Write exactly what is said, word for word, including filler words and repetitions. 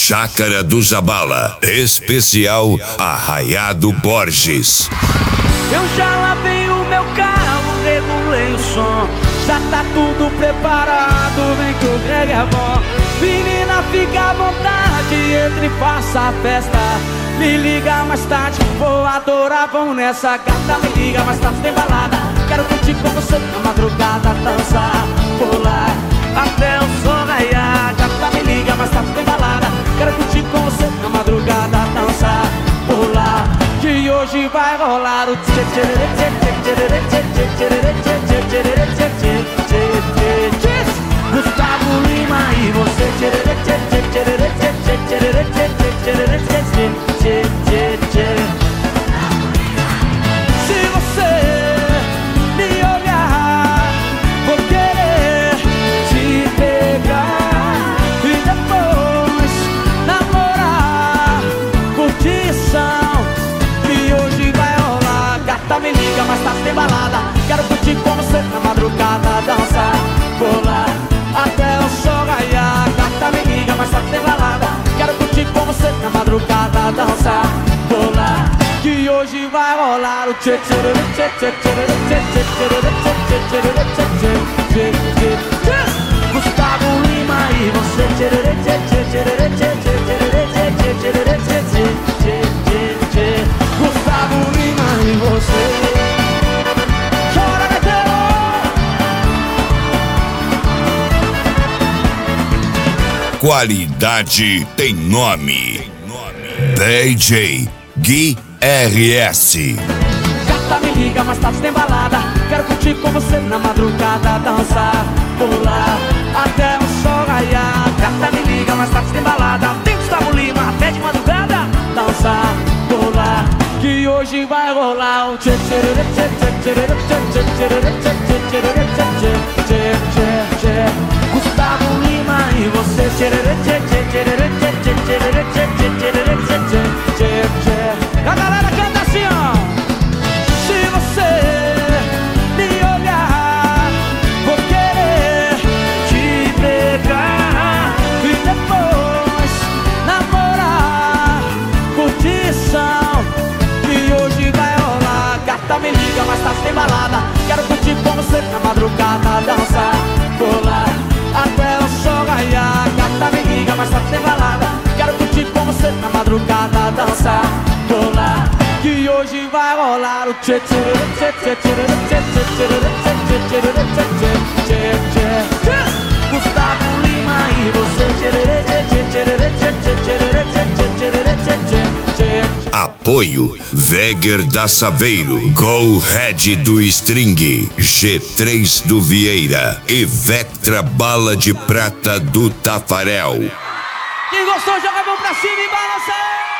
Chácara do Zabala, especial Arraiado Borges. Eu já lavei o meu carro, regulei o som, já tá tudo preparado, vem que o Greg é bom. Menina, fica à vontade, entre e faça a festa. Me liga mais tarde, vou adorar, vamos nessa. Gata, me liga mais tarde, tem balada. Quero curtir com você na madrugada, dançar, pular até o sol raiar. Gata, me liga mais tarde, tem balada. Quero curtir com você na madrugada, dançar, pular, que hoje vai rolar o tchê tchê tchê tchê tchê tchê tchê tchê tchê tchê. Gustavo Lima e você tchê tchê tchê tchê tchê tchê tchê tchê tchê tchê. Se você me olhar, vou querer te pegar e depois namorar, curtição, que hoje vai rolar. Gata, me liga, mas tá sem balada. Quero curtir com você na madrugada, dançar, pular até o sol raiar. Gata, me liga, mas tá sem balada. Quero curtir com você na madrugada, dançar, pular, que hoje vai rolar o tchê tchê tchê tchê tchê tchê tchê tchê tchê tchê. Gustavo Lima e você tchê tchê tchê tchê tchê tchê tchê tchê tchê. Gustavo Lima e você. Chora, Betelo! Qualidade tem nome. D J Gui R S. Gata, me liga, mais tarde tem balada. Quero curtir com você na madrugada, dançar, pular até o sol raiar. Gata, me liga, mais tarde tem balada. Tem Gustavo Lima até de madrugada, dançar, pular, que hoje vai rolar o tchê tchê tchê tchê tchê tchê tchê tchê tchê tchê. Gustavo Lima e você tchê tchê tchê tchê tchê tchê tchê tchê tchê. A galera canta assim, ó. Se você me olhar, vou querer te pegar e depois namorar, curtição, que hoje vai rolar. Gata, me liga, mas tá sem balada. Quero curtir com você na madrugada, dançar, pular até o sol raiar. Gata, me liga, mas tá sem balada. Quero curtir com você na madrugada, dançar, pular, que hoje vai rolar o tchê tchê tchê tchê tchê tchê tchê tchê tchê tchê. Gustavo Lima e você tchê tchê tchê tchê tchê tchê tchê. Apoio Veger da Saveiro, Go Red do String, G três do Vieira e Vectra Bala de Prata do Tafarel. Quem gostou, joga a mão pra cima e balança!